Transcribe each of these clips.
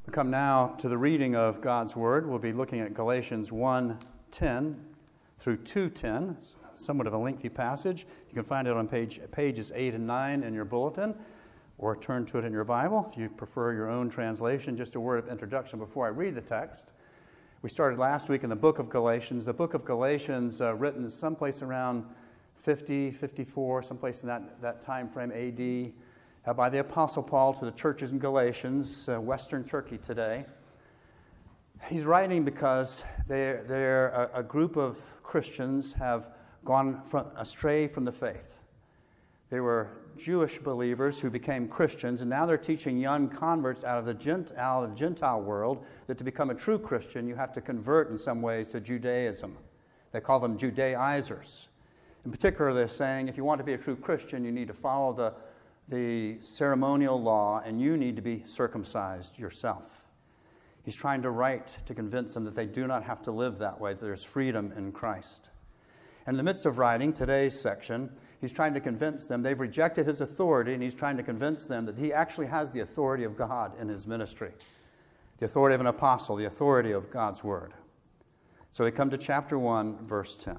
We come now to the reading of God's Word. We'll be looking at Galatians 1:10 through 2:10, somewhat of a lengthy passage. You can find it on pages 8 and 9 in your bulletin, or turn to it in your Bible if you prefer your own translation. Just a word of introduction before I read the text. We started last week in the book of Galatians. The book of Galatians, written someplace around 50, 54, someplace in that time frame, A.D., by the Apostle Paul to the churches in Galatians, Western Turkey today. He's writing because a group of Christians have gone astray from the faith. They were Jewish believers who became Christians, and now they're teaching young converts out of the Gentile world that to become a true Christian, you have to convert in some ways to Judaism. They call them Judaizers. In particular, they're saying if you want to be a true Christian, you need to follow the ceremonial law, and you need to be circumcised yourself. He's trying to write to convince them that they do not have to live that way, that there's freedom in Christ. And in the midst of writing today's section, he's trying to convince them they've rejected his authority, and he's trying to convince them that he actually has the authority of God in his ministry, the authority of an apostle, the authority of God's Word. So we come to chapter 1, verse 10.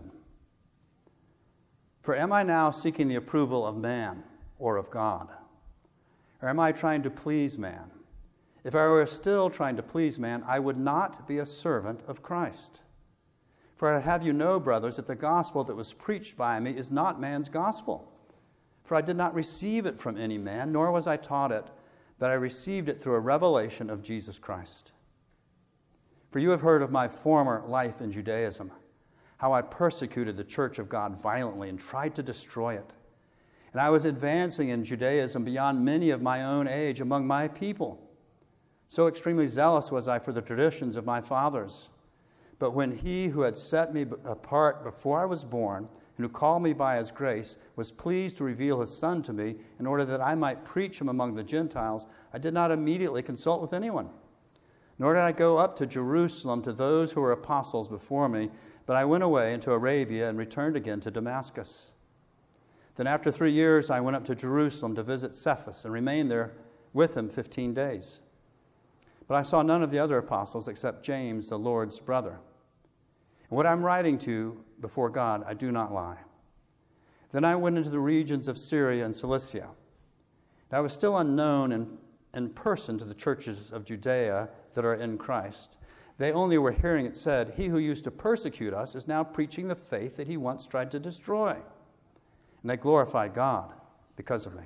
For am I now seeking the approval of man or of God? Or am I trying to please man? If I were still trying to please man, I would not be a servant of Christ. For I have you know, brothers, that the gospel that was preached by me is not man's gospel. For I did not receive it from any man, nor was I taught it, but I received it through a revelation of Jesus Christ. For you have heard of my former life in Judaism, how I persecuted the church of God violently and tried to destroy it. And I was advancing in Judaism beyond many of my own age among my people. So extremely zealous was I for the traditions of my fathers. But when he who had set me apart before I was born, and who called me by his grace, was pleased to reveal his Son to me, in order that I might preach him among the Gentiles, I did not immediately consult with anyone. Nor did I go up to Jerusalem to those who were apostles before me, but I went away into Arabia and returned again to Damascus. Then after 3 years I went up to Jerusalem to visit Cephas and remained there with him 15 days. But I saw none of the other apostles except James, the Lord's brother. And what I'm writing to before God, I do not lie. Then I went into the regions of Syria and Cilicia. And I was still unknown in person to the churches of Judea that are in Christ. They only were hearing it said, he who used to persecute us is now preaching the faith that he once tried to destroy. And they glorified God because of me.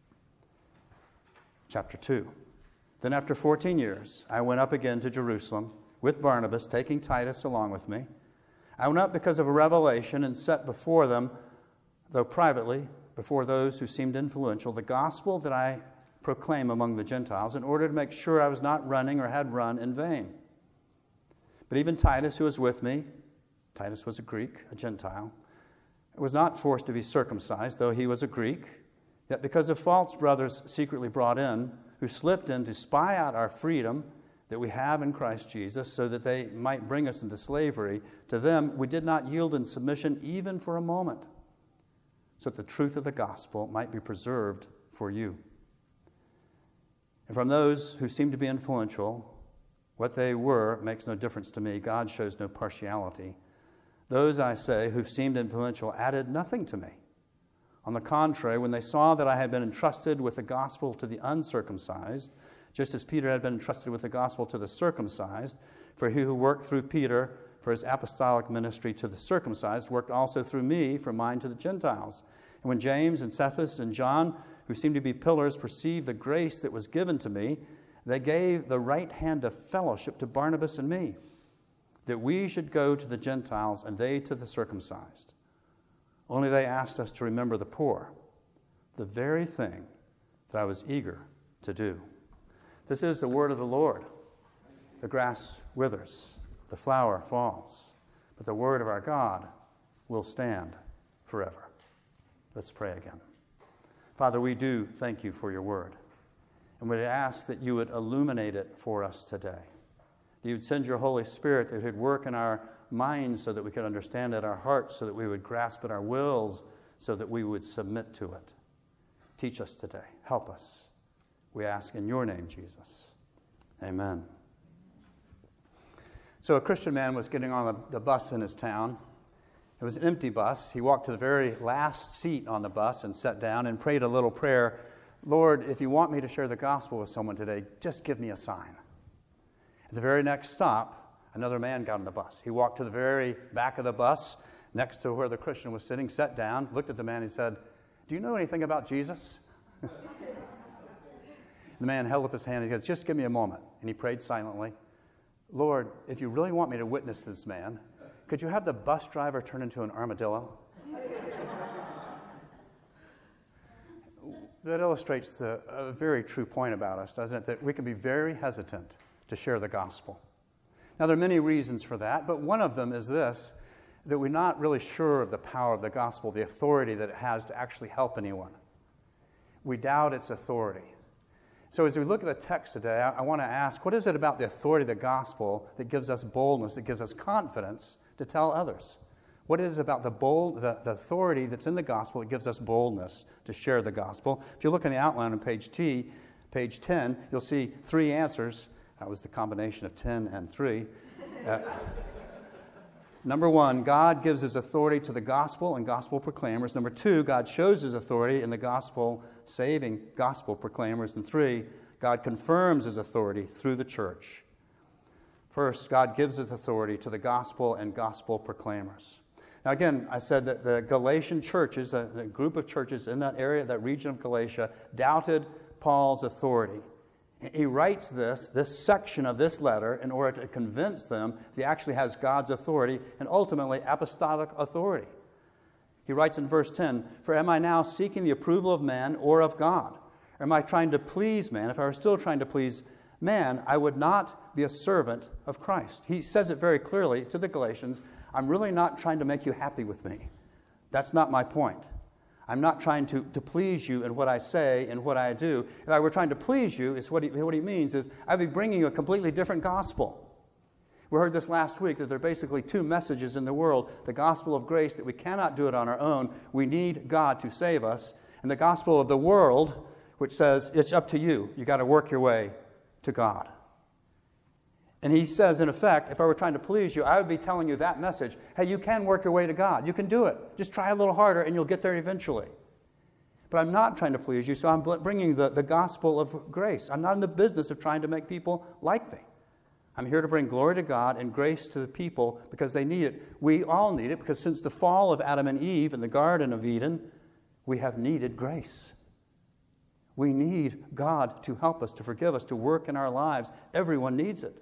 Chapter 2. Then after 14 years, I went up again to Jerusalem with Barnabas, taking Titus along with me. I went up because of a revelation and set before them, though privately, before those who seemed influential, the gospel that I proclaim among the Gentiles, in order to make sure I was not running or had run in vain. But even Titus, who was with me, Titus was a Greek, a Gentile, was not forced to be circumcised, though he was a Greek, yet because of false brothers secretly brought in, who slipped in to spy out our freedom that we have in Christ Jesus, so that they might bring us into slavery, to them we did not yield in submission even for a moment, so that the truth of the gospel might be preserved for you. And from those who seem to be influential, what they were makes no difference to me. God shows no partiality. Those, I say, who seemed influential added nothing to me. On the contrary, when they saw that I had been entrusted with the gospel to the uncircumcised, just as Peter had been entrusted with the gospel to the circumcised, for he who worked through Peter for his apostolic ministry to the circumcised worked also through me for mine to the Gentiles. And when James and Cephas and John, who seemed to be pillars, perceived the grace that was given to me, they gave the right hand of fellowship to Barnabas and me, that we should go to the Gentiles and they to the circumcised. Only they asked us to remember the poor, the very thing that I was eager to do. This is the word of the Lord. The grass withers, the flower falls, but the word of our God will stand forever. Let's pray again. Father, we do thank you for your word, and we ask that you would illuminate it for us today. That you would send your Holy Spirit, that it would work in our minds so that we could understand it, our hearts so that we would grasp it, our wills so that we would submit to it. Teach us today. Help us. We ask in your name, Jesus. Amen. So a Christian man was getting on the bus in his town. It was an empty bus. He walked to the very last seat on the bus and sat down and prayed a little prayer. Lord, if you want me to share the gospel with someone today, just give me a sign. At the very next stop, another man got on the bus. He walked to the very back of the bus, next to where the Christian was sitting, sat down, looked at the man and said, do you know anything about Jesus? The man held up his hand and he goes, just give me a moment. And he prayed silently. Lord, if you really want me to witness this man, could you have the bus driver turn into an armadillo? That illustrates a very true point about us, doesn't it? That we can be very hesitant to share the gospel. Now, there are many reasons for that, but one of them is this, that we're not really sure of the power of the gospel, the authority that it has to actually help anyone. We doubt its authority. So as we look at the text today, I want to ask, what is it about the authority of the gospel that gives us boldness, that gives us confidence to tell others? What is it about the authority that's in the gospel that gives us boldness to share the gospel? If you look in the outline on page 10, you'll see 3 answers. That was the combination of 10 and 3. Number 1, God gives his authority to the gospel and gospel proclaimers. Number 2, God shows his authority in the gospel, saving gospel proclaimers. And 3, God confirms his authority through the church. First, God gives his authority to the gospel and gospel proclaimers. Now again, I said that the Galatian churches, the group of churches in that area, that region of Galatia, doubted Paul's authority. He writes this section of this letter in order to convince them that he actually has God's authority and ultimately apostolic authority. He writes in verse 10, "For am I now seeking the approval of man or of God? Or am I trying to please man? If I were still trying to please man, I would not be a servant of Christ." He says it very clearly to the Galatians, I'm really not trying to make you happy with me. That's not my point. I'm not trying to please you in what I say and what I do. If I were trying to please you, what he means is I'd be bringing you a completely different gospel. We heard this last week that there are basically 2 messages in the world. The gospel of grace, that we cannot do it on our own. We need God to save us. And the gospel of the world, which says it's up to you. You got to work your way to God. And he says, in effect, if I were trying to please you, I would be telling you that message. Hey, you can work your way to God. You can do it. Just try a little harder and you'll get there eventually. But I'm not trying to please you, so I'm bringing the gospel of grace. I'm not in the business of trying to make people like me. I'm here to bring glory to God and grace to the people because they need it. We all need it because since the fall of Adam and Eve in the Garden of Eden, we have needed grace. We need God to help us, to forgive us, to work in our lives. Everyone needs it.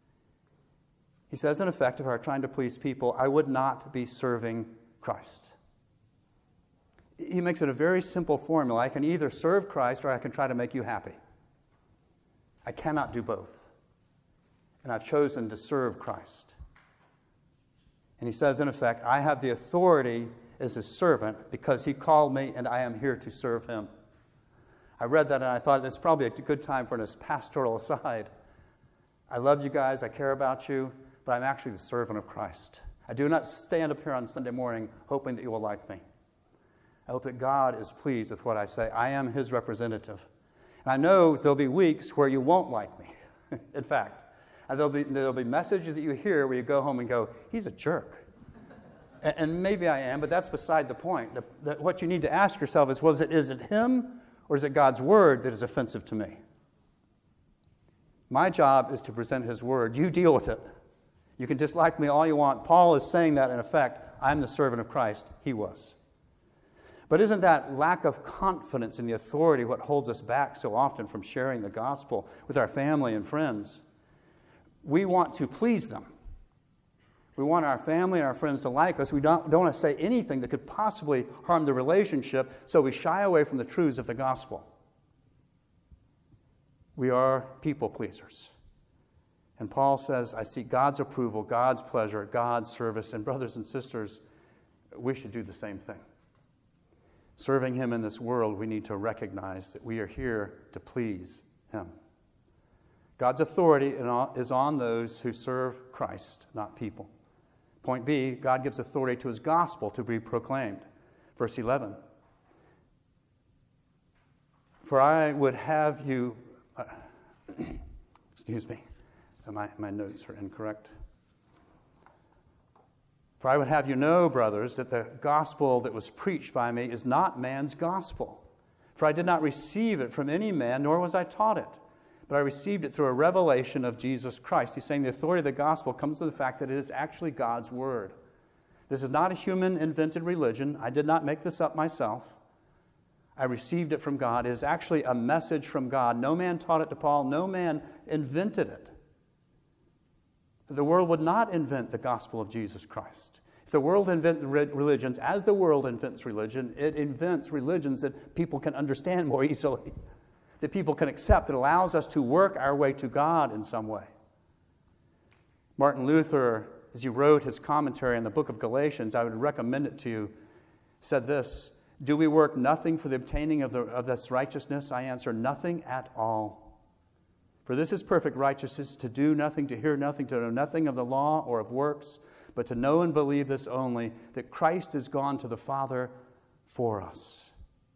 He says, in effect, if I were trying to please people, I would not be serving Christ. He makes it a very simple formula. I can either serve Christ or I can try to make you happy. I cannot do both. And I've chosen to serve Christ. And he says, in effect, I have the authority as his servant because he called me and I am here to serve him. I read that and I thought it's probably a good time for this pastoral aside. I love you guys. I care about you. But I'm actually the servant of Christ. I do not stand up here on Sunday morning hoping that you will like me. I hope that God is pleased with what I say. I am his representative. And I know there'll be weeks where you won't like me. In fact, there'll be messages that you hear where you go home and go, he's a jerk. And maybe I am, but that's beside the point. What you need to ask yourself is it him or is it God's word that is offensive to me? My job is to present his word. You deal with it. You can dislike me all you want. Paul is saying that, in effect, I'm the servant of Christ. He was. But isn't that lack of confidence in the authority what holds us back so often from sharing the gospel with our family and friends? We want to please them. We want our family and our friends to like us. We don't want to say anything that could possibly harm the relationship, so we shy away from the truths of the gospel. We are people pleasers. And Paul says, I seek God's approval, God's pleasure, God's service. And brothers and sisters, we should do the same thing. Serving him in this world, we need to recognize that we are here to please him. God's authority is on those who serve Christ, not people. Point B, God gives authority to his gospel to be proclaimed. Verse 11. For I would have you... Excuse me. My notes are incorrect. For I would have you know, brothers, that the gospel that was preached by me is not man's gospel. For I did not receive it from any man, nor was I taught it. But I received it through a revelation of Jesus Christ. He's saying the authority of the gospel comes from the fact that it is actually God's word. This is not a human-invented religion. I did not make this up myself. I received it from God. It is actually a message from God. No man taught it to Paul. No man invented it. The world would not invent the gospel of Jesus Christ. If the world invents religions, as the world invents religion, it invents religions that people can understand more easily, that people can accept, that allows us to work our way to God in some way. Martin Luther, as he wrote his commentary on the book of Galatians, I would recommend it to you, said this: do we work nothing for the obtaining of this righteousness? I answer, nothing at all. For this is perfect righteousness, to do nothing, to hear nothing, to know nothing of the law or of works, but to know and believe this only, that Christ is gone to the Father for us.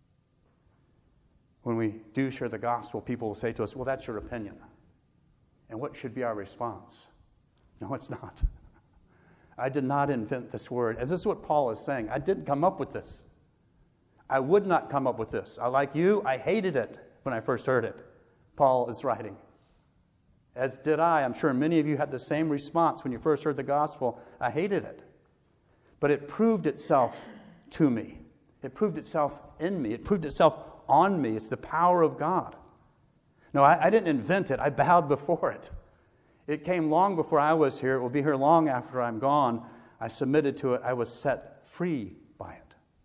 When we do share the gospel, people will say to us, well, that's your opinion. And what should be our response? No, it's not. I did not invent this word. As this is what Paul is saying. I didn't come up with this. I would not come up with this. Like you, I hated it when I first heard it. Paul is writing. As did I. I'm sure many of you had the same response when you first heard the gospel. I hated it. But it proved itself to me. It proved itself in me. It proved itself on me. It's the power of God. No, I didn't invent it. I bowed before it. It came long before I was here. It will be here long after I'm gone. I submitted to it. I was set free by it.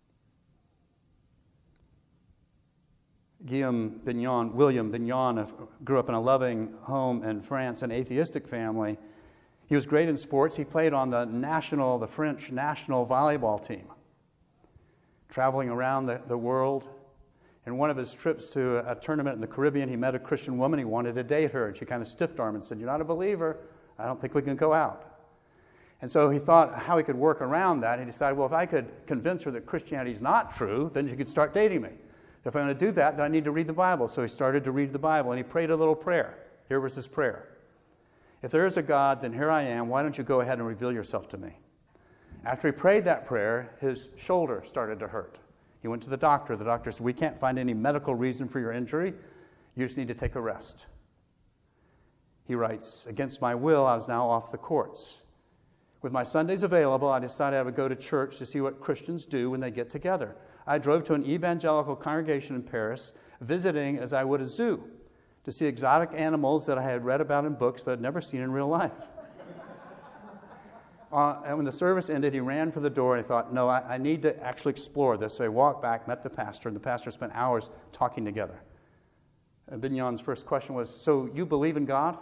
William Bignon grew up in a loving home in France, an atheistic family. He was great in sports. He played on the French national volleyball team, traveling around the world. In one of his trips to a tournament in the Caribbean, he met a Christian woman. He wanted to date her, and she kind of stiff-armed and said, "You're not a believer. I don't think we can go out." And so he thought how he could work around that. He decided, well, if I could convince her that Christianity is not true, then she could start dating me. If I'm going to do that, then I need to read the Bible. So he started to read the Bible, and he prayed a little prayer. Here was his prayer. If there is a God, then here I am. Why don't you go ahead and reveal yourself to me? After he prayed that prayer, his shoulder started to hurt. He went to the doctor. The doctor said, we can't find any medical reason for your injury. You just need to take a rest. He writes, against my will, I was now off the courts. With my Sundays available, I decided I would go to church to see what Christians do when they get together. I drove to an evangelical congregation in Paris, visiting as I would a zoo, to see exotic animals that I had read about in books but had never seen in real life. And when the service ended, he ran for the door, and he thought, no, I need to actually explore this. So he walked back, met the pastor, and the pastor spent hours talking together. And Bignon's first question was, so you believe in God?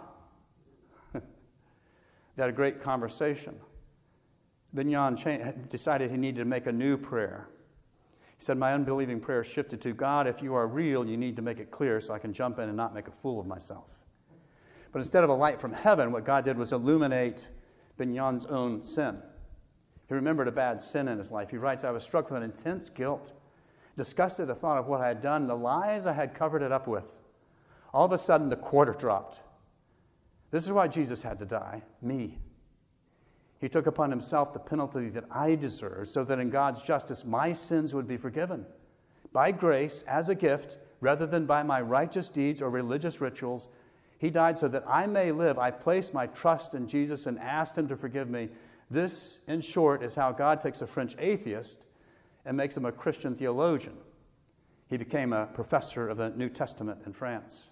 They had a great conversation. Bignon decided he needed to make a new prayer. He said, my unbelieving prayer shifted to, God, if you are real, you need to make it clear so I can jump in and not make a fool of myself. But instead of a light from heaven, what God did was illuminate Bignon's own sin. He remembered a bad sin in his life. He writes, I was struck with an intense guilt, disgusted at the thought of what I had done, the lies I had covered it up with. All of a sudden, the quarter dropped. This is why Jesus had to die, me. He took upon himself the penalty that I deserved so that in God's justice my sins would be forgiven. By grace, as a gift, rather than by my righteous deeds or religious rituals, he died so that I may live. I placed my trust in Jesus and asked him to forgive me. This, in short, is how God takes a French atheist and makes him a Christian theologian. He became a professor of the New Testament in France.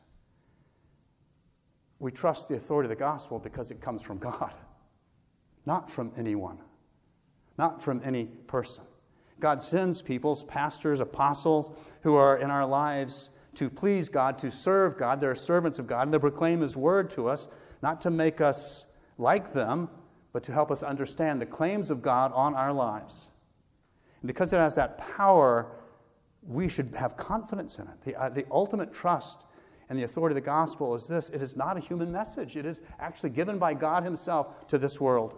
We trust the authority of the gospel because it comes from God, not from anyone, not from any person. God sends people, pastors, apostles, who are in our lives to please God, to serve God. They're servants of God, and they proclaim his word to us, not to make us like them, but to help us understand the claims of God on our lives. And because it has that power, we should have confidence in it. The ultimate trust and the authority of the gospel is this: it is not a human message. It is actually given by God himself to this world.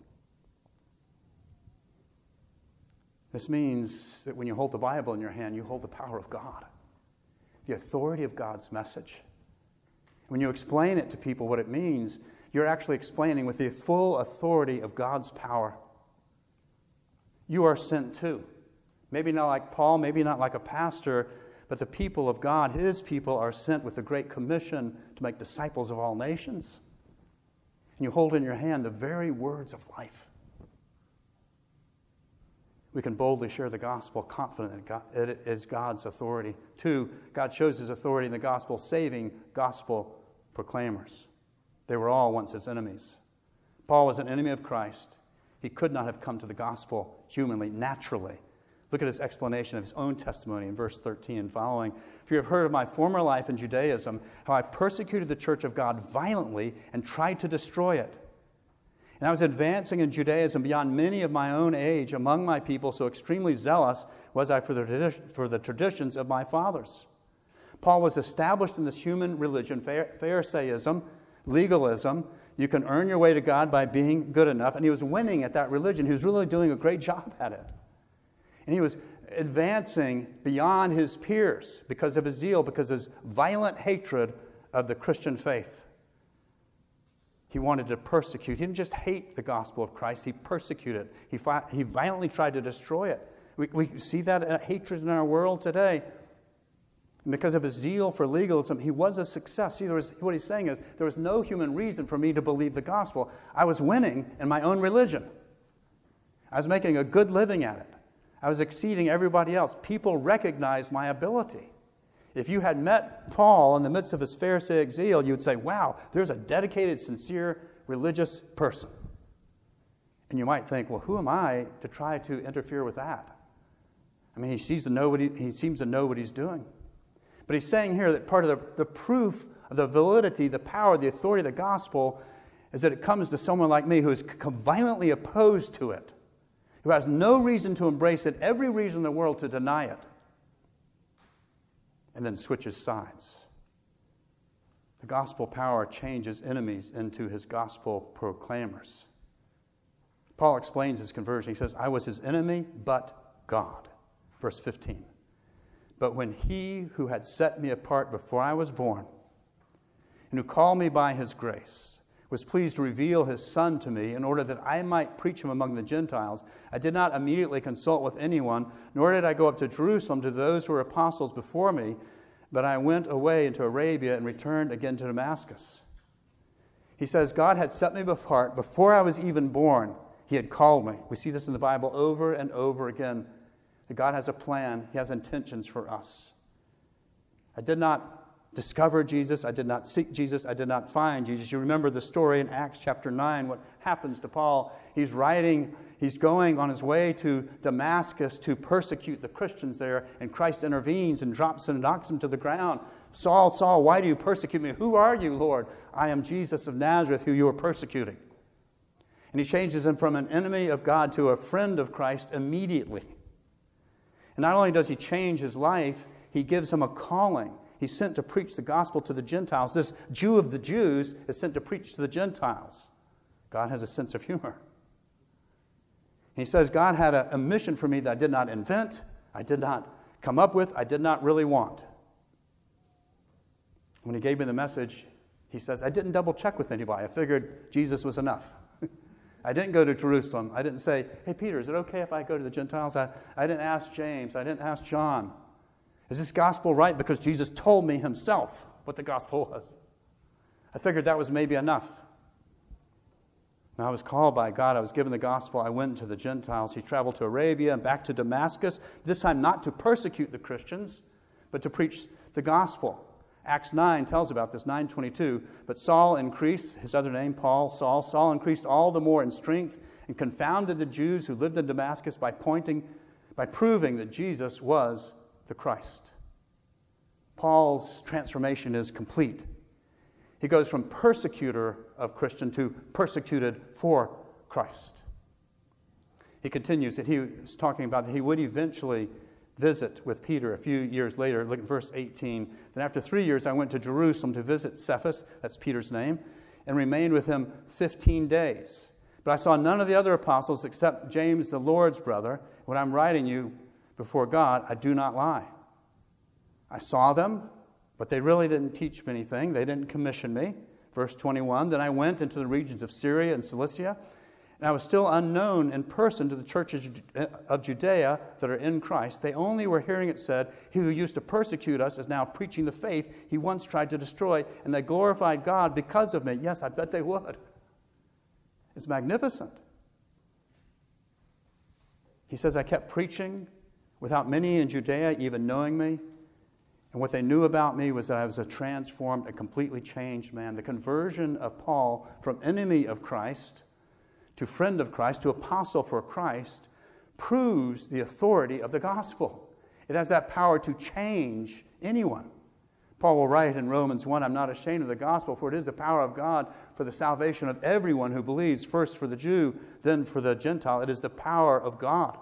This means that when you hold the Bible in your hand, you hold the power of God, the authority of God's message. When you explain it to people what it means, you're actually explaining with the full authority of God's power. You are sent too. Maybe not like Paul, maybe not like a pastor, but the people of God, His people, are sent with the Great Commission to make disciples of all nations. And you hold in your hand the very words of life. We can boldly share the gospel, confident that it is God's authority. 2, God shows His authority in the gospel, saving gospel proclaimers. They were all once His enemies. Paul was an enemy of Christ. He could not have come to the gospel humanly, naturally. Look at his explanation of his own testimony in verse 13 and following. For you have heard of my former life in Judaism, how I persecuted the church of God violently and tried to destroy it. And I was advancing in Judaism beyond many of my own age among my people, so extremely zealous was I for the traditions of my fathers. Paul was established in this human religion, Pharisaism, legalism. You can earn your way to God by being good enough. And he was winning at that religion. He was really doing a great job at it. And he was advancing beyond his peers because of his zeal, because of his violent hatred of the Christian faith. He wanted to persecute. He didn't just hate the gospel of Christ, he persecuted it. He violently tried to destroy it. We see that hatred in our world today. And because of his zeal for legalism, he was a success. See, what he's saying is, there was no human reason for me to believe the gospel. I was winning in my own religion. I was making a good living at it. I was exceeding everybody else. People recognized my ability. If you had met Paul in the midst of his Pharisaic zeal, you would say, wow, there's a dedicated, sincere, religious person. And you might think, well, who am I to try to interfere with that? I mean, he seems to know what he's doing. But he's saying here that part of the proof of the validity, the power, the authority of the gospel is that it comes to someone like me who is violently opposed to it, who has no reason to embrace it, every reason in the world to deny it, and then switches sides. The gospel power changes enemies into his gospel proclaimers. Paul explains his conversion. He says, I was his enemy, but God. Verse 15. But when he who had set me apart before I was born, and who called me by his grace, was pleased to reveal his Son to me in order that I might preach him among the Gentiles, I did not immediately consult with anyone, nor did I go up to Jerusalem to those who were apostles before me, but I went away into Arabia and returned again to Damascus. He says, God had set me apart before I was even born. He had called me. We see this in the Bible over and over again, that God has a plan. He has intentions for us. I did not discover Jesus. I did not seek Jesus. I did not find Jesus. You remember the story in Acts chapter 9, what happens to Paul. He's going on his way to Damascus to persecute the Christians there, and Christ intervenes and drops him and knocks him to the ground. Saul, Saul, why do you persecute me? Who are you, Lord? I am Jesus of Nazareth, who you are persecuting. And he changes him from an enemy of God to a friend of Christ immediately. And not only does he change his life, he gives him a calling. He's sent to preach the gospel to the Gentiles. This Jew of the Jews is sent to preach to the Gentiles. God has a sense of humor. He says, God had a mission for me that I did not invent, I did not come up with, I did not really want. When he gave me the message, he says, I didn't double check with anybody. I figured Jesus was enough. I didn't go to Jerusalem. I didn't say, hey, Peter, is it okay if I go to the Gentiles? I didn't ask James. I didn't ask John. Is this gospel right? Because Jesus told me himself what the gospel was. I figured that was maybe enough. Now I was called by God. I was given the gospel. I went to the Gentiles. He traveled to Arabia and back to Damascus, this time not to persecute the Christians, but to preach the gospel. Acts 9 tells about this, 9:22. But Saul increased, his other name, Paul, Saul increased all the more in strength and confounded the Jews who lived in Damascus by proving that Jesus was the Christ. Paul's transformation is complete. He goes from persecutor of Christian to persecuted for Christ. He continues that he was talking about that he would eventually visit with Peter a few years later. Look at verse 18. Then after 3 years I went to Jerusalem to visit Cephas, that's Peter's name, and remained with him 15 days. But I saw none of the other apostles except James, the Lord's brother. When I'm writing you before God, I do not lie. I saw them, But they really didn't teach me anything. They didn't commission me. Verse 21, then I went into the regions of Syria and Cilicia, and I was still unknown in person to the churches of Judea that are in Christ. They only were hearing it said, he who used to persecute us is now preaching the faith he once tried to destroy, and they glorified God because of me. Yes, I bet they would. It's magnificent. He says, I kept preaching without many in Judea even knowing me. And what they knew about me was that I was a transformed, a completely changed man. The conversion of Paul from enemy of Christ to friend of Christ to apostle for Christ proves the authority of the gospel. It has that power to change anyone. Paul will write in Romans 1, I'm not ashamed of the gospel, for it is the power of God for the salvation of everyone who believes, first for the Jew, then for the Gentile. It is the power of God.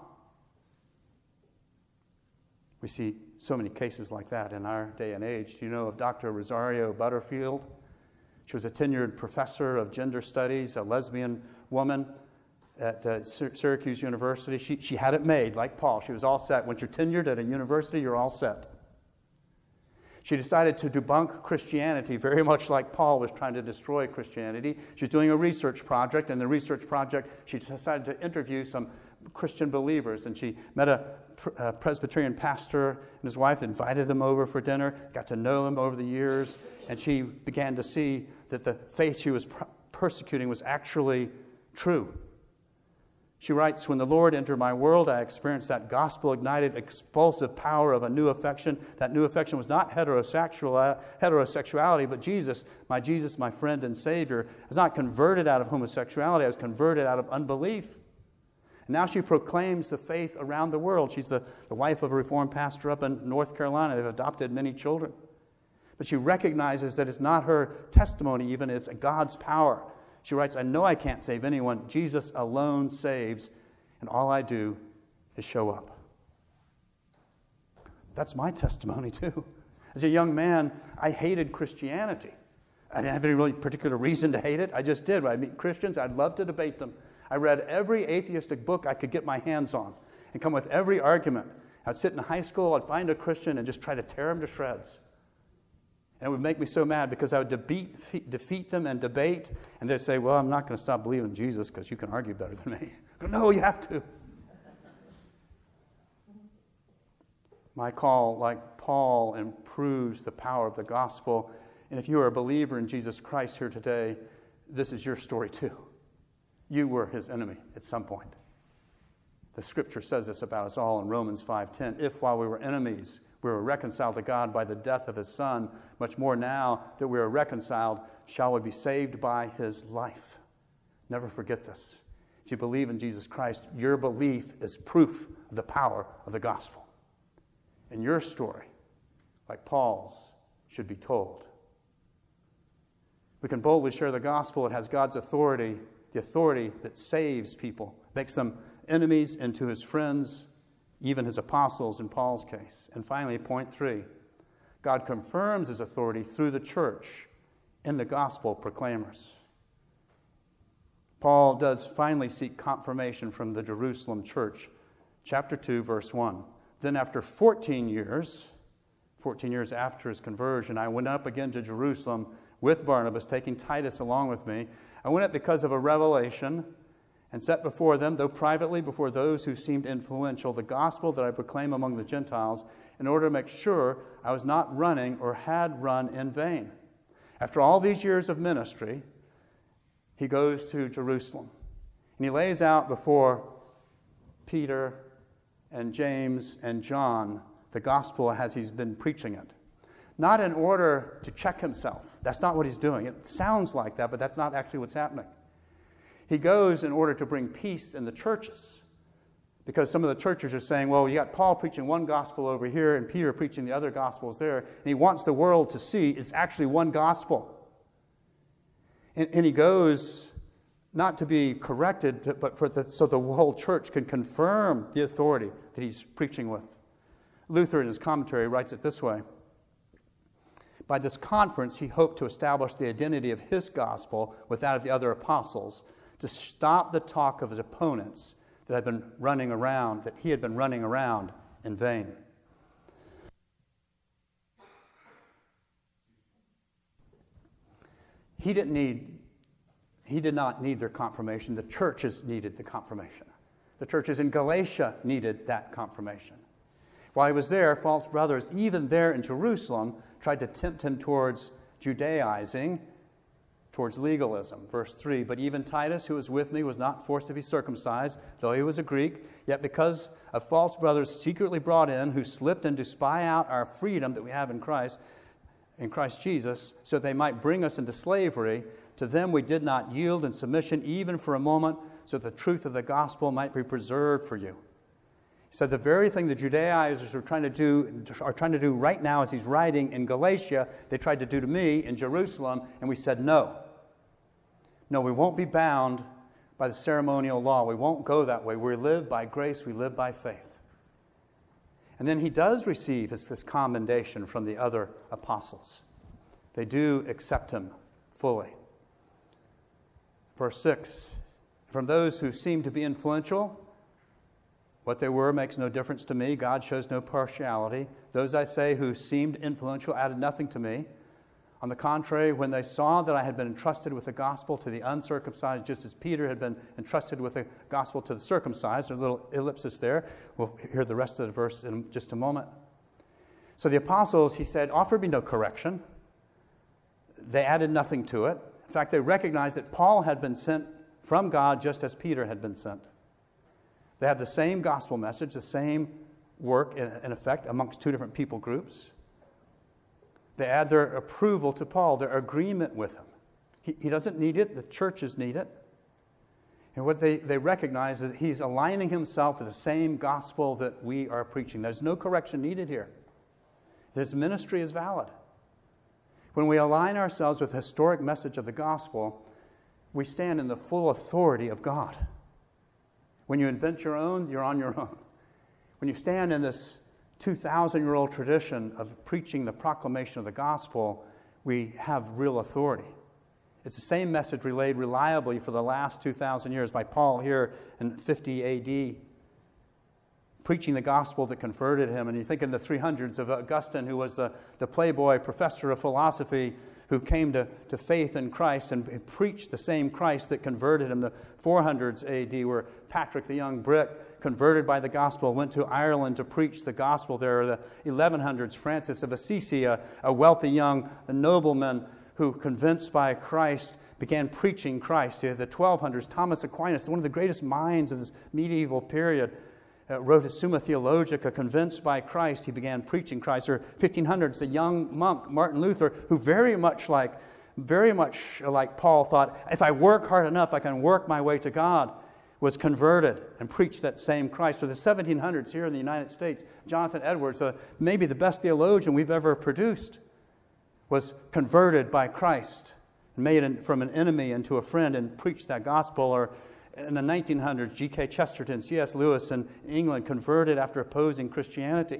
We see so many cases like that in our day and age. Do you know of Dr. Rosario Butterfield? She was a tenured professor of gender studies, a lesbian woman at Syracuse University. She had it made, like Paul. She was all set. Once you're tenured at a university, you're all set. She decided to debunk Christianity, very much like Paul was trying to destroy Christianity. She's doing a research project, and the research project, she decided to interview some Christian believers, and she met a Presbyterian pastor and his wife, invited them over for dinner, got to know them over the years, and she began to see that the faith she was persecuting was actually true. She writes, when the Lord entered my world, I experienced that gospel-ignited, expulsive power of a new affection. That new affection was not heterosexuality, but Jesus, my friend and Savior. I was not converted out of homosexuality. I was converted out of unbelief. And now she proclaims the faith around the world. She's the wife of a Reformed pastor up in North Carolina. They've adopted many children. But she recognizes that it's not her testimony even, it's God's power. She writes, I know I can't save anyone. Jesus alone saves, and all I do is show up. That's my testimony too. As a young man, I hated Christianity. I didn't have any really particular reason to hate it. I just did. When I'd meet Christians, I'd love to debate them. I read every atheistic book I could get my hands on and come with every argument. I'd sit in high school, I'd find a Christian and just try to tear him to shreds. And it would make me so mad because I would defeat them and debate, and they'd say, well, I'm not going to stop believing in Jesus because you can argue better than me. I go, no, you have to. My call, like Paul, improves the power of the gospel. And if you are a believer in Jesus Christ here today, this is your story too. You were his enemy at some point. The scripture says this about us all in Romans 5:10. If while we were enemies, we were reconciled to God by the death of his Son, much more now that we are reconciled, shall we be saved by his life. Never forget this. If you believe in Jesus Christ, your belief is proof of the power of the gospel. And your story, like Paul's, should be told. We can boldly share the gospel. It has God's authority, the authority that saves people, makes them enemies into his friends, even his apostles in Paul's case. And finally, point 3, God confirms his authority through the church in the gospel proclaimers. Paul does finally seek confirmation from the Jerusalem church. Chapter 2, verse 1. Then after 14 years after his conversion, I went up again to Jerusalem with Barnabas, taking Titus along with me. I went up because of a revelation and set before them, though privately before those who seemed influential, the gospel that I proclaim among the Gentiles, in order to make sure I was not running or had run in vain. After all these years of ministry, he goes to Jerusalem. And he lays out before Peter and James and John the gospel as he's been preaching it. Not in order to check himself. That's not what he's doing. It sounds like that, but that's not actually what's happening. He goes in order to bring peace in the churches. Because some of the churches are saying, well, you got Paul preaching one gospel over here and Peter preaching the other gospels there. And he wants the world to see it's actually one gospel. And he goes not to be corrected, but so the whole church can confirm the authority that he's preaching with. Luther, in his commentary, writes it this way. By this conference, he hoped to establish the identity of his gospel with that of the other apostles, to stop the talk of his opponents that he had been running around in vain. He did not need their confirmation. The churches needed the confirmation. The churches in Galatia needed that confirmation. While he was there, false brothers, even there in Jerusalem, tried to tempt him towards Judaizing, towards legalism. Verse 3, but even Titus, who was with me, was not forced to be circumcised, though he was a Greek. Yet because of false brothers secretly brought in, who slipped in to spy out our freedom that we have in Christ Jesus, so they might bring us into slavery, to them we did not yield in submission even for a moment, so that the truth of the gospel might be preserved for you. He said the very thing the Judaizers are trying to do right now as he's writing in Galatia, they tried to do to me in Jerusalem, and we said no. No, we won't be bound by the ceremonial law. We won't go that way. We live by grace. We live by faith. And then he does receive this commendation from the other apostles. They do accept him fully. Verse 6, from those who seem to be influential, what they were makes no difference to me. God shows no partiality. Those, I say, who seemed influential added nothing to me. On the contrary, when they saw that I had been entrusted with the gospel to the uncircumcised, just as Peter had been entrusted with the gospel to the circumcised, there's a little ellipsis there. We'll hear the rest of the verse in just a moment. So the apostles, he said, offered me no correction. They added nothing to it. In fact, they recognized that Paul had been sent from God just as Peter had been sent. They have the same gospel message, the same work, in effect, amongst two different people groups. They add their approval to Paul, their agreement with him. He doesn't need it. The churches need it. And what they recognize is he's aligning himself with the same gospel that we are preaching. There's no correction needed here. His ministry is valid. When we align ourselves with the historic message of the gospel, we stand in the full authority of God. When you invent your own, you're on your own. When you stand in this 2,000-year-old tradition of preaching the proclamation of the gospel, we have real authority. It's the same message relayed reliably for the last 2,000 years by Paul here in 50 A.D., preaching the gospel that converted him. And you think in the 300s of Augustine, who was the playboy professor of philosophy, who came to faith in Christ and preached the same Christ that converted him. The 400s A.D., where Patrick the young Brit, converted by the gospel, went to Ireland to preach the gospel there. The 1100s, Francis of Assisi, a wealthy young nobleman who, convinced by Christ, began preaching Christ. The 1200s, Thomas Aquinas, one of the greatest minds of this medieval period, wrote his Summa Theologica. Convinced by Christ, he began preaching Christ. Or 1500s, a young monk, Martin Luther, who very much like Paul thought, if I work hard enough, I can work my way to God, was converted and preached that same Christ. Or the 1700s here in the United States, Jonathan Edwards, maybe the best theologian we've ever produced, was converted by Christ, made from an enemy into a friend, and preached that gospel. Or in the 1900s, G.K. Chesterton, C.S. Lewis in England, converted after opposing Christianity.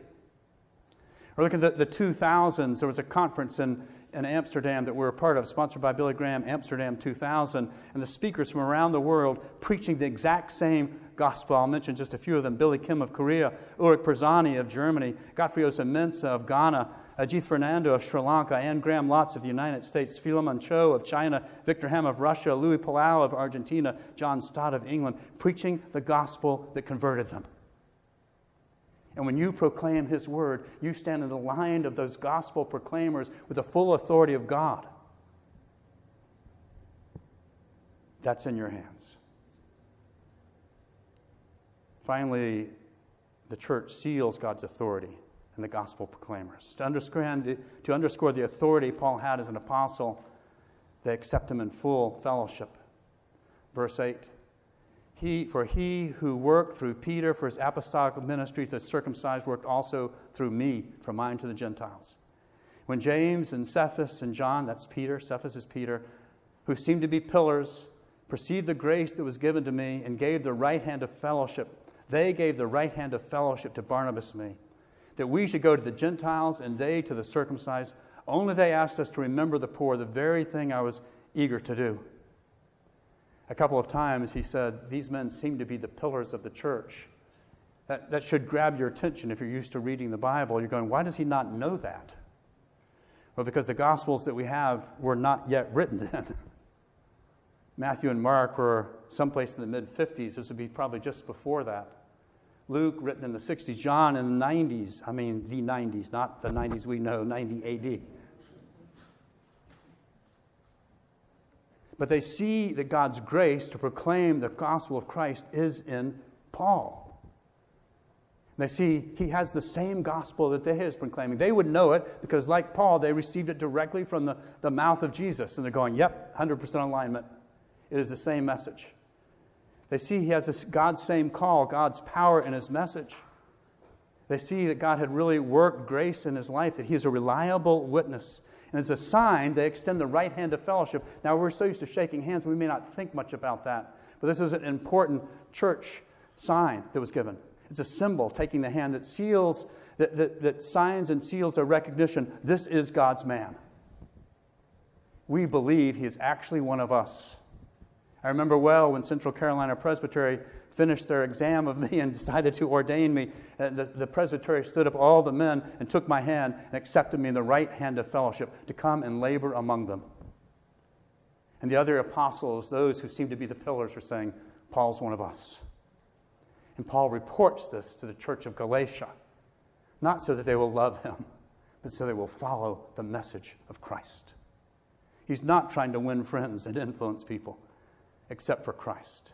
Or look at the 2000s. There was a conference in Amsterdam that we're a part of, sponsored by Billy Graham, Amsterdam 2000. And the speakers from around the world preaching the exact same gospel. I'll mention just a few of them. Billy Kim of Korea, Ulrich Perzani of Germany, Godfrey Osa-Mensah of Ghana, Ajith Fernando of Sri Lanka, Anne Graham Lotz of the United States, Philemon Cho of China, Victor Ham of Russia, Louis Palau of Argentina, John Stott of England, preaching the gospel that converted them. And when you proclaim His word, you stand in the line of those gospel proclaimers with the full authority of God. That's in your hands. Finally, the church seals God's authority in the gospel proclaimers. To underscore the authority Paul had as an apostle, they accept him in full fellowship. Verse 8, For he who worked through Peter for his apostolic ministry to the circumcised worked also through me for mine to the Gentiles. When James and Cephas and John, that's Peter, Cephas is Peter, who seemed to be pillars, perceived the grace that was given to me and gave the right hand of fellowship, they gave the right hand of fellowship to Barnabas and me, that we should go to the Gentiles and they to the circumcised. Only they asked us to remember the poor, the very thing I was eager to do. A couple of times he said, these men seem to be the pillars of the church. That should grab your attention if you're used to reading the Bible. You're going, why does he not know that? Well, because the Gospels that we have were not yet written then. Matthew and Mark were someplace in the mid-50s. This would be probably just before that. Luke, written in the 60s. John in the 90s. I mean, the 90s, not the 90s we know, 90 A.D. But they see that God's grace to proclaim the gospel of Christ is in Paul. They see he has the same gospel that they have been claiming. They would know it because, like Paul, they received it directly from the mouth of Jesus. And they're going, yep, 100% alignment. It is the same message. They see he has God's same call, God's power in his message. They see that God had really worked grace in his life, that he is a reliable witness. And as a sign, they extend the right hand of fellowship. Now, we're so used to shaking hands, we may not think much about that. But this was an important church sign that was given. It's a symbol, taking the hand that seals, that signs and seals a recognition. This is God's man. We believe he is actually one of us. I remember well when Central Carolina Presbytery finished their exam of me and decided to ordain me. The presbytery stood up, all the men, and took my hand and accepted me in the right hand of fellowship to come and labor among them. And the other apostles, those who seemed to be the pillars, were saying, Paul's one of us. And Paul reports this to the church of Galatia, not so that they will love him, but so they will follow the message of Christ. He's not trying to win friends and influence people, except for Christ.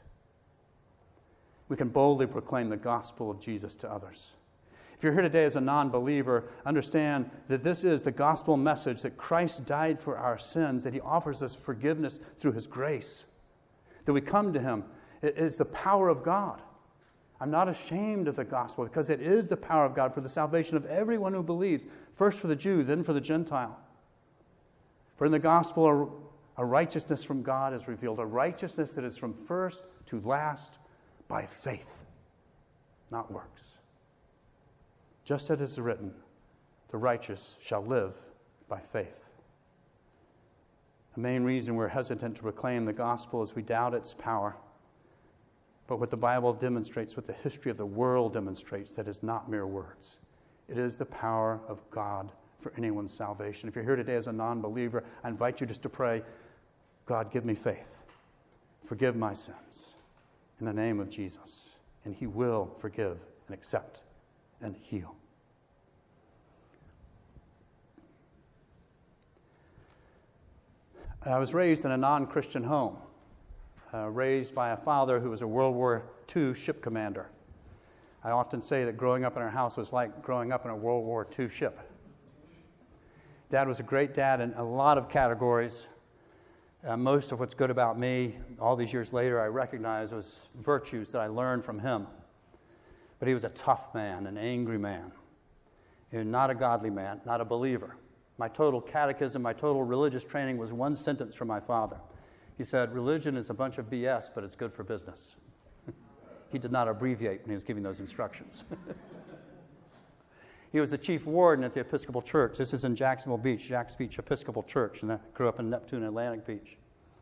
We can boldly proclaim the gospel of Jesus to others. If you're here today as a non-believer, understand that this is the gospel message that Christ died for our sins, that he offers us forgiveness through his grace, that we come to him. It is the power of God. I'm not ashamed of the gospel because it is the power of God for the salvation of everyone who believes, first for the Jew, then for the Gentile. For in the gospel, a righteousness from God is revealed, a righteousness that is from first to last by faith, not works. Just as it is written, the righteous shall live by faith. The main reason we're hesitant to proclaim the gospel is we doubt its power. But what the Bible demonstrates, what the history of the world demonstrates, that is not mere words. It is the power of God for anyone's salvation. If you're here today as a non-believer, I invite you just to pray, God, give me faith. Forgive my sins in the name of Jesus. And he will forgive and accept and heal. I was raised in a non-Christian home. Raised by a father who was a World War II ship commander. I often say that growing up in our house was like growing up in a World War II ship. Dad was a great dad in a lot of categories. Most of what's good about me, all these years later, I recognize was virtues that I learned from him. But he was a tough man, an angry man, and not a godly man, not a believer. My total catechism, my total religious training was one sentence from my father. He said, religion is a bunch of BS, but it's good for business. He did not abbreviate when he was giving those instructions. He was the chief warden at the Episcopal Church. This is in Jacksonville Beach, Jack's Beach Episcopal Church, and I grew up in Neptune, Atlantic Beach.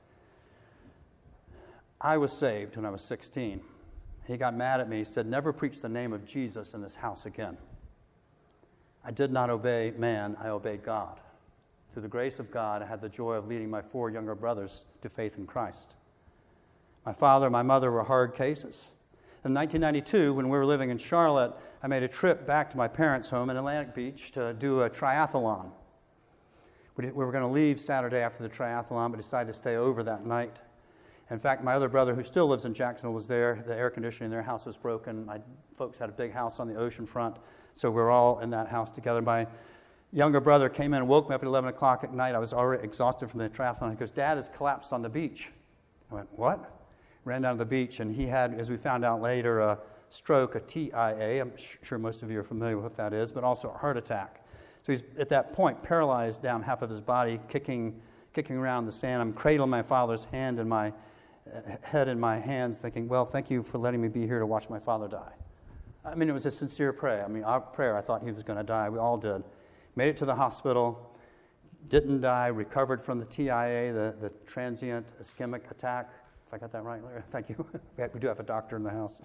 I was saved when I was 16. He got mad at me. He said, never preach the name of Jesus in this house again. I did not obey man, I obeyed God. Through the grace of God, I had the joy of leading my 4 younger brothers to faith in Christ. My father and my mother were hard cases. In 1992, when we were living in Charlotte, I made a trip back to my parents' home in Atlantic Beach to do a triathlon. We were going to leave Saturday after the triathlon, but decided to stay over that night. In fact, my other brother, who still lives in Jacksonville, was there. The air conditioning in their house was broken. My folks had a big house on the ocean front, so we were all in that house together. My younger brother came in and woke me up at 11 o'clock at night. I was already exhausted from the triathlon. He goes, Dad has collapsed on the beach. I went, what? Ran down to the beach, and he had, as we found out later, a stroke, a TIA. I'm sure most of you are familiar with what that is, but also a heart attack. So he's, at that point, paralyzed down half of his body, kicking around the sand. I'm cradling my father's hand and my head in my hands, thinking, well, thank you for letting me be here to watch my father die. I mean, it was a sincere prayer. I mean, our prayer, I thought he was going to die. We all did. Made it to the hospital, didn't die, recovered from the TIA, the transient ischemic attack. If I got that right, Larry, thank you. We do have a doctor in the house.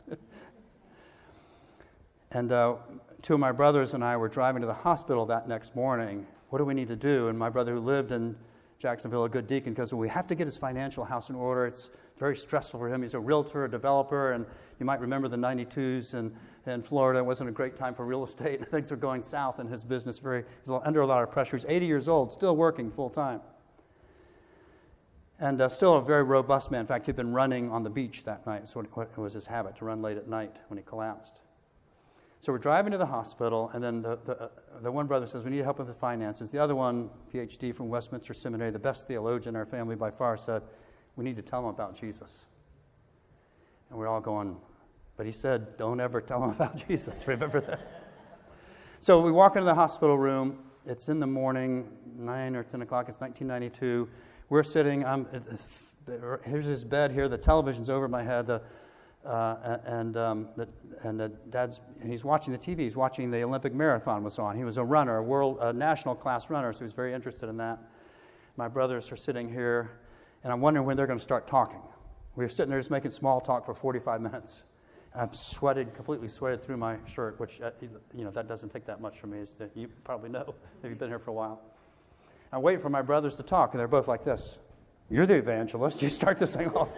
And 2 of my brothers and I were driving to the hospital that next morning what do we need to do? And my brother who lived in Jacksonville, a good deacon, goes, well, we have to get his financial house in order. It's very stressful for him. He's a realtor, a developer, and you might remember the 92s in Florida. It wasn't a great time for real estate. Things were going south in his business. He's under a lot of pressure. He's 80 years old, still working full time. And still a very robust man. In fact, he'd been running on the beach that night. So it was his habit to run late at night when he collapsed. So we're driving to the hospital, and then the one brother says, we need help with the finances. The other one, PhD from Westminster Seminary, the best theologian in our family by far, said, we need to tell him about Jesus. And we're all going, but he said, don't ever tell him about Jesus. Remember that? So we walk into the hospital room. It's in the morning, 9 or 10 o'clock. It's 1992. We're sitting. Here's his bed here. The television's over my head. Dad's. And he's watching the TV. He's watching the Olympic marathon was on. He was a runner, a national class runner, so he was very interested in that. My brothers are sitting here, and I'm wondering when they're going to start talking. We were sitting there just making small talk for 45 minutes. I'm completely sweated through my shirt, which, that doesn't take that much from me. You probably know if you've been here for a while. I'm waiting for my brothers to talk, and they're both like this. You're the evangelist. You start this thing off.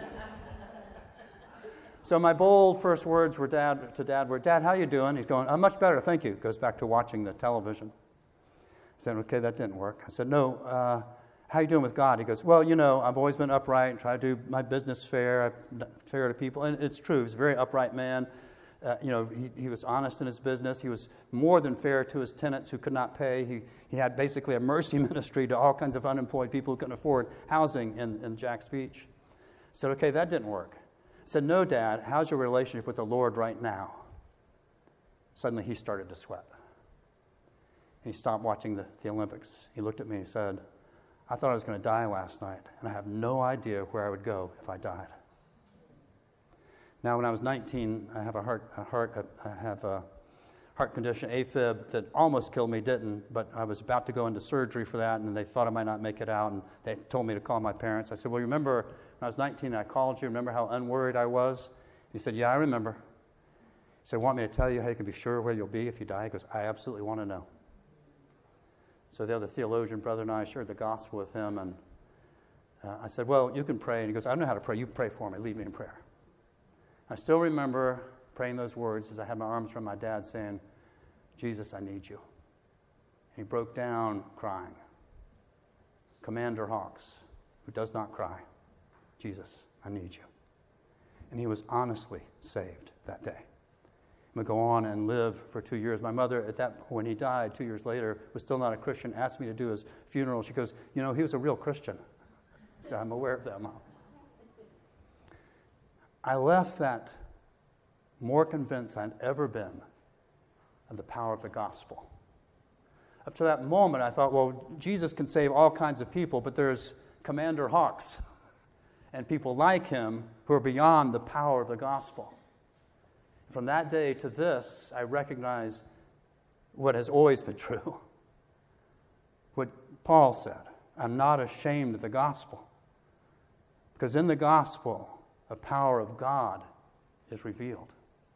So my bold first words were Dad, how you doing? He's going, I'm much better, thank you. Goes back to watching the television. I said, okay, that didn't work. I said, no, how you doing with God? He goes, well, I've always been upright and try to do my business fair to people. And it's true. He's a very upright man. He was honest in his business. He was more than fair to his tenants who could not pay. He had basically a mercy ministry to all kinds of unemployed people who couldn't afford housing in Jack's Beach. I said, okay, that didn't work. I said, no, Dad, how's your relationship with the Lord right now? Suddenly he started to sweat. And he stopped watching the Olympics. He looked at me and said, I thought I was going to die last night, and I have no idea where I would go if I died. Now, when I was 19, I have a heart condition, AFib, that almost killed me, didn't, but I was about to go into surgery for that, and they thought I might not make it out, and they told me to call my parents. I said, well, remember when I was 19 and I called you, remember how unworried I was? He said, yeah, I remember. He said, want me to tell you how you can be sure where you'll be if you die? He goes, I absolutely want to know. So the other theologian brother and I shared the gospel with him, and I said, well, you can pray. And he goes, I don't know how to pray. You pray for me. Lead me in prayer. I still remember praying those words as I had my arms around my dad saying, Jesus, I need you. And he broke down crying. Commander Hawks, who does not cry, Jesus, I need you. And he was honestly saved that day. He would go on and live for 2 years. My mother, when he died 2 years later, was still not a Christian, asked me to do his funeral. She goes, he was a real Christian. So I'm aware of that, Mom. I left that more convinced than I'd ever been of the power of the gospel. Up to that moment, I thought, well, Jesus can save all kinds of people, but there's Commander Hawks and people like him who are beyond the power of the gospel. From that day to this, I recognize what has always been true. What Paul said, I'm not ashamed of the gospel. Because in the gospel, the power of God is revealed.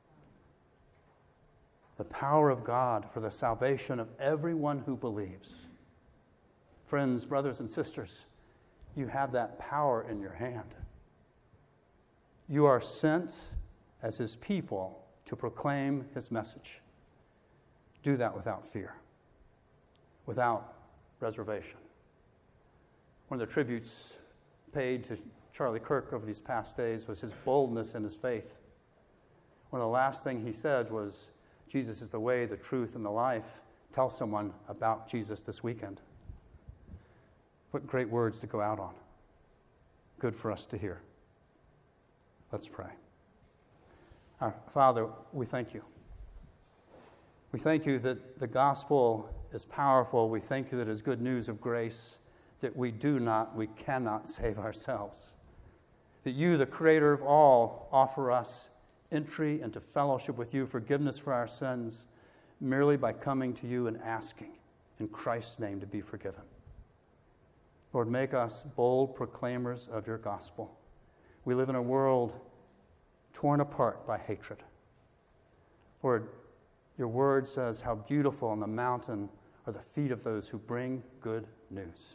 The power of God for the salvation of everyone who believes. Friends, brothers and sisters, you have that power in your hand. You are sent as his people to proclaim his message. Do that without fear, without reservation. One of the tributes paid to Charlie Kirk over these past days was his boldness and his faith. One of the last things he said was, Jesus is the way, the truth, and the life. Tell someone about Jesus this weekend. What great words to go out on. Good for us to hear. Let's pray. Our Father, we thank you. We thank you that the gospel is powerful. We thank you that it is good news of grace, that we cannot save ourselves. That you, the creator of all, offer us entry into fellowship with you, forgiveness for our sins, merely by coming to you and asking in Christ's name to be forgiven. Lord, make us bold proclaimers of your gospel. We live in a world torn apart by hatred. Lord, your word says how beautiful on the mountain are are the feet of those who bring good news,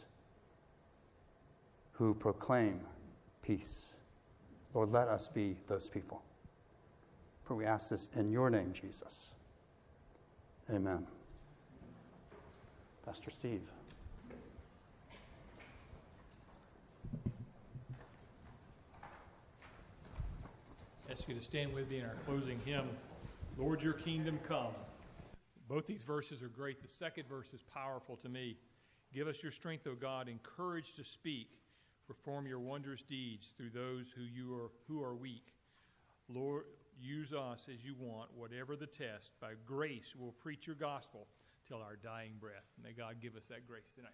who proclaim peace. Lord, let us be those people. For we ask this in your name, Jesus. Amen. Pastor Steve. I ask you to stand with me in our closing hymn, Lord, Your Kingdom Come. Both these verses are great. The second verse is powerful to me. Give us your strength, O God, and courage to speak. Perform your wondrous deeds through those who are weak. Lord, use us as you want, whatever the test. By grace, we'll preach your gospel till our dying breath. May God give us that grace tonight.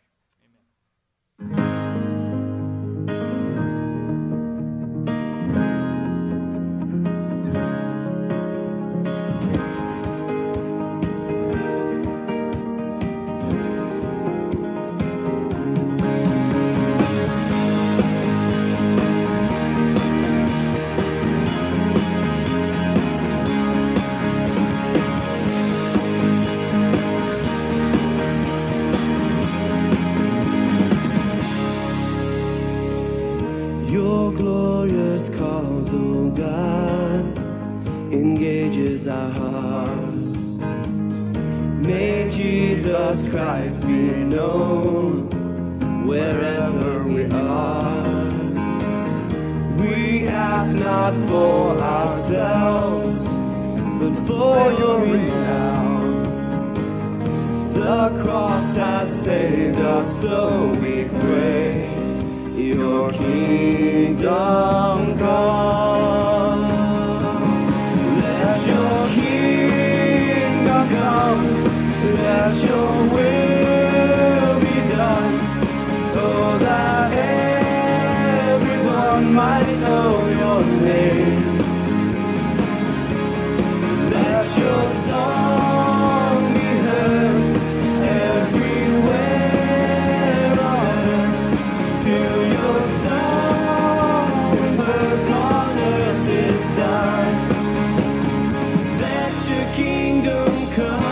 Christ be known wherever we are. We ask not for ourselves, but for your renown. The cross has saved us, so we pray, your kingdom come. Let your kingdom come. Let your will be done, so that everyone might know your name. Let your song be heard everywhere on earth, till your sovereign work on earth is done. Let your kingdom come.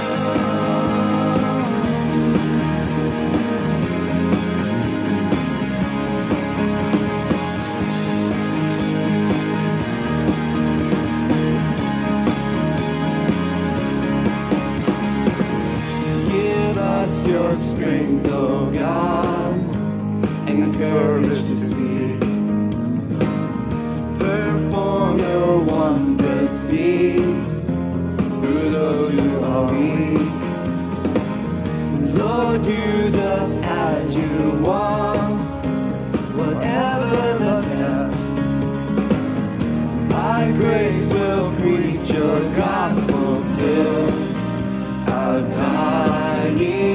Your strength, O God, and courage to speak. Perform your wondrous deeds through those who are weak. Lord, use us as you want, whatever the test. By grace we'll preach your gospel till our dying.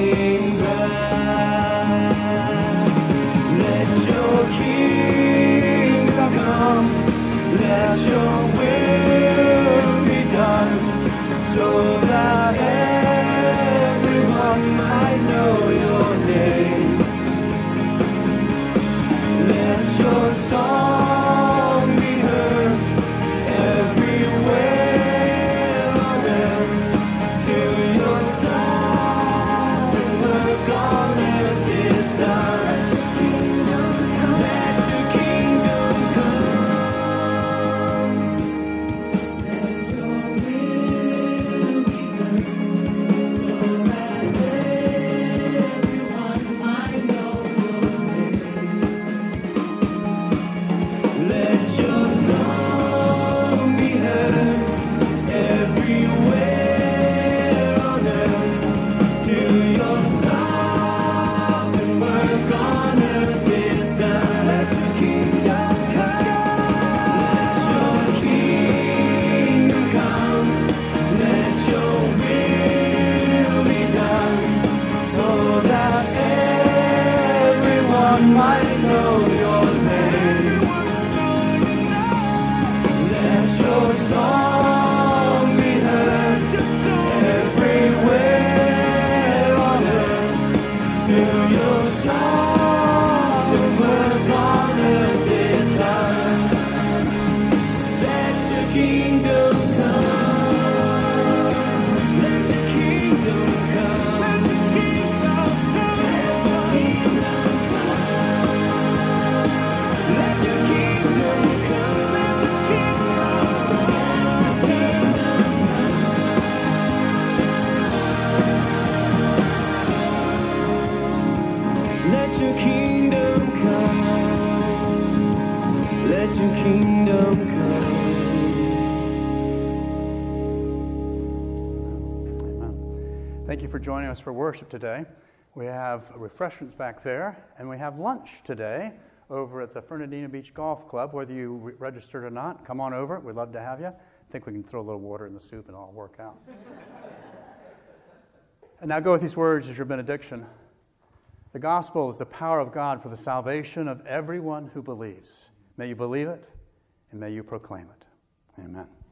Let your will be done, so that everyone might know your name. Let your song be heard everywhere on earth, till your song let your kingdom come. Amen. Thank you for joining us for worship today. We have refreshments back there, and we have lunch today over at the Fernandina Beach Golf Club. Whether you registered or not, come on over. We'd love to have you. I think we can throw a little water in the soup and it'll all work out. And now go with these words as your benediction. The gospel is the power of God for the salvation of everyone who believes. May you believe it, and may you proclaim it. Amen.